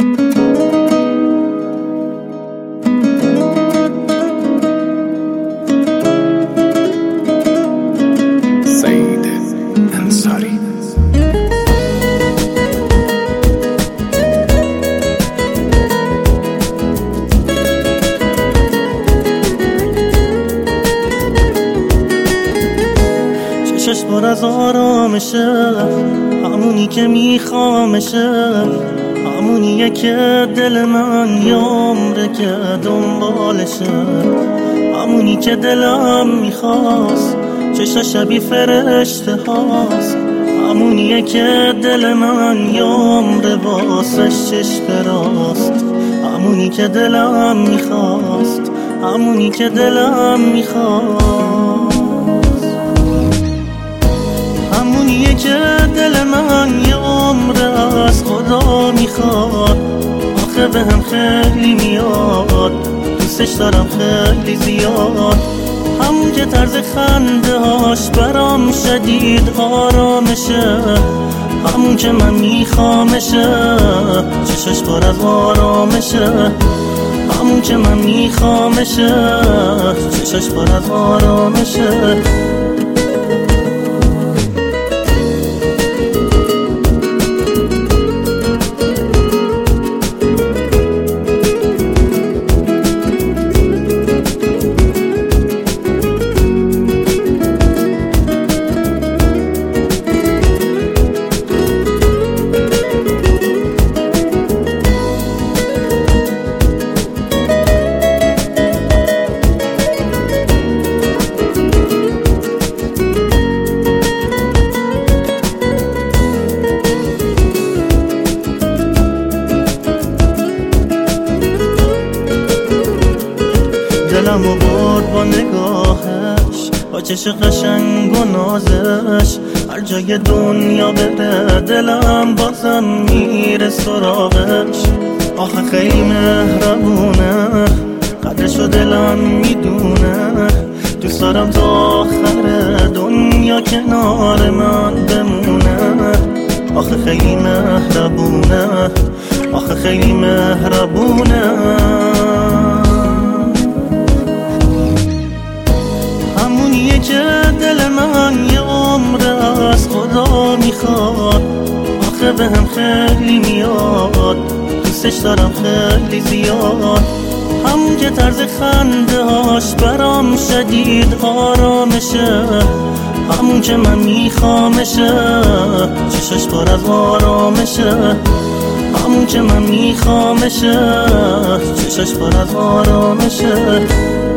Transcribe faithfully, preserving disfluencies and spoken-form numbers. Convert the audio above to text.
سعید انصاری. چشش پر از آرامشه، همونی که میخوامشه، همونیه که دل من یه عمره که دنبالشه، همونی که دلم میخواست، چشا شبیه فرشته هاست، همونیه که دل من یه عمره واسش چشم راست، همونی که دلم میخواست، همونی که دلم میخواست، همونیه که دل من یه عمره از خدا میخواد. آخه به هم خیلی میاد، دوستش دارم خیلی زیاد، همون که طرز خنده هاش برام شدید آرامشه، همون که من میخوامشه، چشش پر از آرامشه، همون که من میخوامشه، چشش پر از آرامشه. دلمو برد با نگاهش، با چش قشنگ و نازش، هر جای دنیا بره دلم بازم میره سراغش. آخه خیلی مهربونه، قدرشو دلم میدونه، دوست دارم تا آخر دنیا کنار من بمونه. آخه خیلی مهربونه، آخه خیلی مهربونه، همونیه که دل من یه عمره از خدا میخواد. آخه به هم خیلی میاد، دوستش دارم خیلی زیاد، همون که طرز خنده هاش برام شدید آرامشه، همون که من میخوامشه، چشش پر از آرامشه، همون که من میخوامشه، چشش پر از آرامشه.